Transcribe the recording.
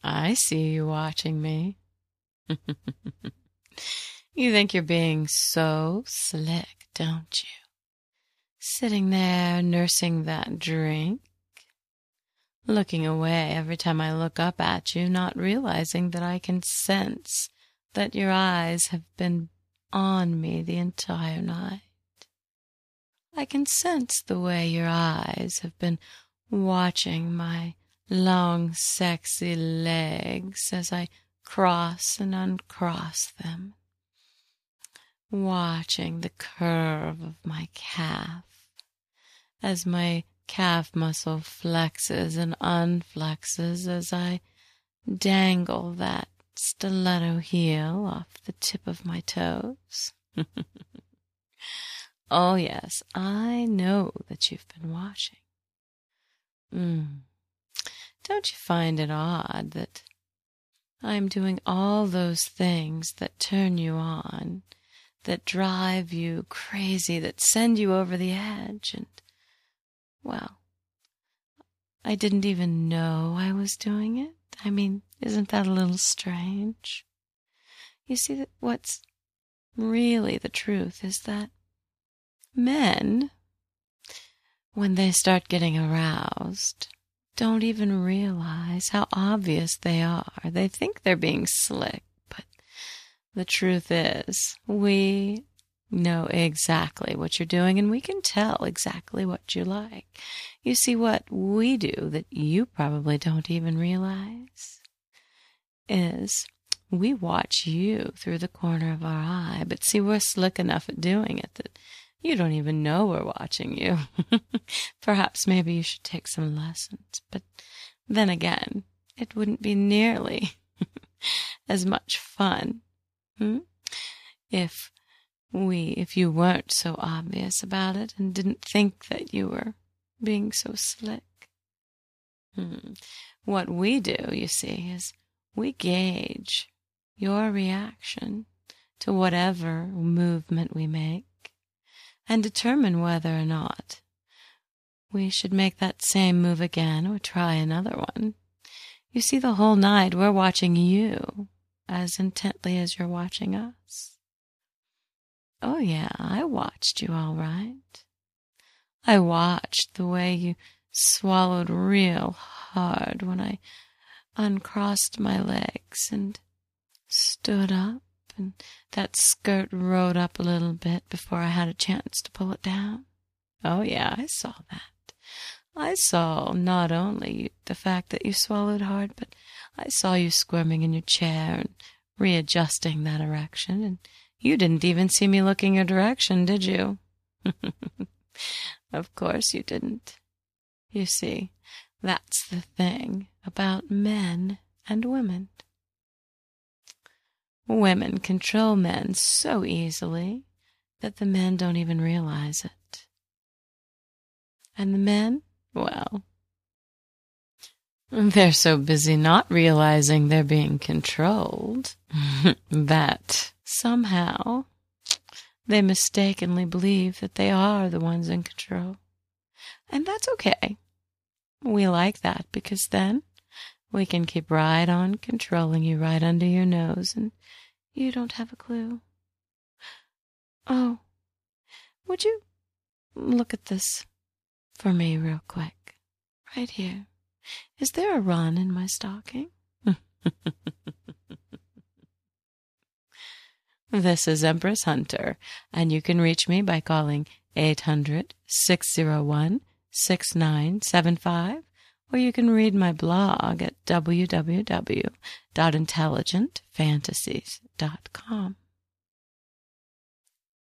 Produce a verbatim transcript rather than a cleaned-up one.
I see you watching me. You think you're being so slick, don't you? Sitting there nursing that drink, looking away every time I look up at you, not realizing that I can sense that your eyes have been on me the entire night. I can sense the way your eyes have been watching my long, sexy legs as I cross and uncross them, watching the curve of my calf as my calf muscle flexes and unflexes as I dangle that stiletto heel off the tip of my toes. Oh, yes, I know that you've been watching. Mm. Don't you find it odd that I'm doing all those things that turn you on, that drive you crazy, that send you over the edge, and, well, I didn't even know I was doing it? I mean, isn't that a little strange? You see, that what's really the truth is that men, when they start getting aroused, don't even realize how obvious they are. They think they're being slick, but the truth is, we know exactly what you're doing, and we can tell exactly what you like. You see, what we do that you probably don't even realize is we watch you through the corner of our eye, but see, we're slick enough at doing it that you don't even know we're watching you. Perhaps maybe you should take some lessons, but then again, it wouldn't be nearly as much fun hmm? if we, if you weren't so obvious about it and didn't think that you were being so slick. Hmm. What we do, you see, is we gauge your reaction to whatever movement we make and determine whether or not we should make that same move again or try another one. You see, the whole night we're watching you as intently as you're watching us. Oh yeah, I watched you all right. I watched the way you swallowed real hard when I uncrossed my legs and stood up, and that skirt rode up a little bit before I had a chance to pull it down. Oh yeah, I saw that. I saw not only the fact that you swallowed hard, but I saw you squirming in your chair and readjusting that erection, and you didn't even see me looking your direction, did you? Of course you didn't. You see, that's the thing about men and women. Women control men so easily that the men don't even realize it. And the men, well, they're so busy not realizing they're being controlled that somehow they mistakenly believe that they are the ones in control. And that's okay. We like that because then we can keep right on controlling you right under your nose and you don't have a clue. Oh, would you look at this for me real quick? Right here. Is there a run in my stocking? This is Empress Hunter, and you can reach me by calling eight hundred, six oh one, six nine seven five, or you can read my blog at w w w dot intelligent fantasies dot com.